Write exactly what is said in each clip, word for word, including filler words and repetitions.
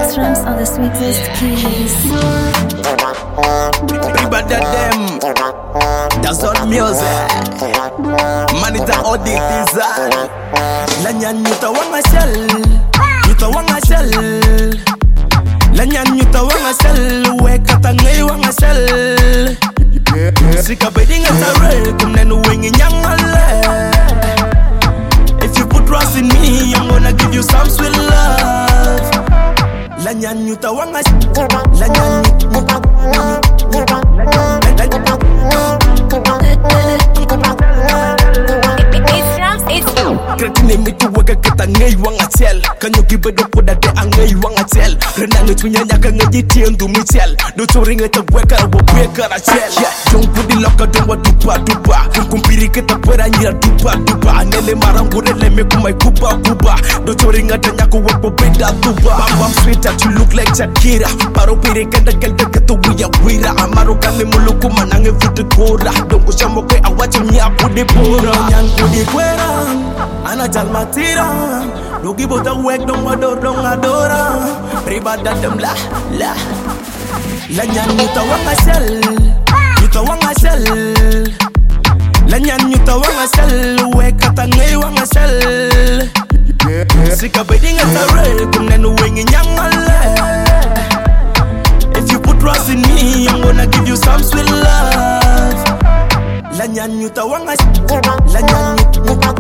Drums are the sweetest keys. Everybody them, that's all music. Manita all the design. Lanyan yuta wanga shell, yuta wanga shell. Lanyan yuta wanga shell, weka tangai wanga shell. Sika beding at a red, come then wing in young If you put trust in me, I'm gonna give you some sweet love. Lanyan yuta wanga, lanyan yuta. Kretine mitu wega kita ngay wanga tel. Kanyo gibedo poda de angay wanga tel. Renange tunya nyaka ngaji tiendu mitel. Do choringe te weka rabo weka ra tel. Don't put the locker don't wa dupa dupa. Kumpiri kita pera nyira dupa dupa. Nele marangure le me kumai kuba kuba. Do choringe te nyaka weko beda dupa. Bam bam sweet that you look like Shakira. Paro piri kenda kelda keto wiya wira. Amaro kame muluku manange futu kora. Dongo shamoke awachi miapu de pora. Nyanku di kwera. Ana jalma tira, logi bota wek dong ador dong adora. Pribada dem la la. Lanyan yuta wanga shell, yuta wanga shell. Lanyan yuta wanga shell, wek katangay wanga shell. Sika beding at a red, kum nenu wengi nyangale. If you put trust in me, I'm gonna give you some sweet love. Lanyan yuta wanga, lanyan yuta.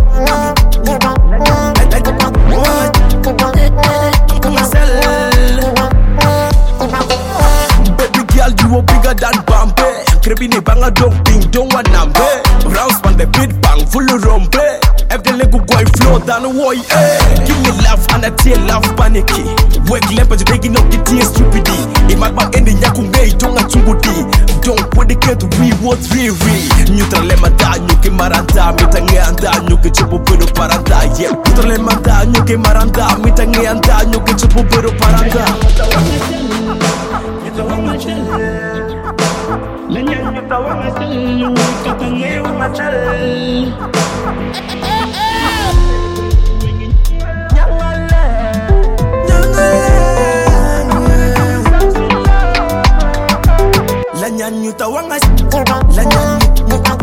Baby girl, you are bigger than Bombay. Krebini banga dong ding dong wanambe. Rouse on the beat bang full of rompe. If the lego go flow down the way, eh. Give me love and I tear love panicky. Work lempa you taking up the tears stupidity. In my back ending yakungay don't a chungudi. Don't put the kid we what really. Neutral lemata nyuke maranta mitange anda nyuke chupu pero paranda. Yeah, neutral lemata nyuke maranta mitange anda nyuke chupu pero paranda. Lanyan yuta wanga shell, katange wanga shell. Lanyan yuta wanga lanyan yuta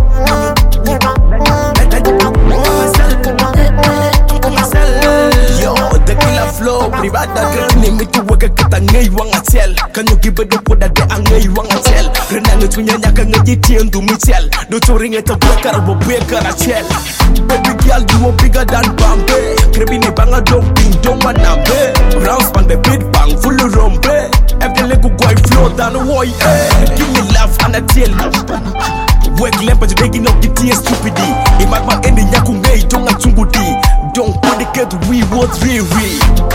yo, the killer flow, privada girl, name it to work at ngay wanga tel. Can you give it up with that angay wanga tel? Renang it winya nyaka ngaji tiendu mitel. Do choring it a breaker or breaker a tel. Baby girl, you are bigger than Bombay. Krebini banga dong ding dong wanambe. Rouse on the beat bang full of rompe. If the lego go flow down the way, eh. Give me love and I tell love panicky. Work lempa you taking up the tears stupidity. In my back ending yakungay don't a chungudi. Don't put the kid we what really.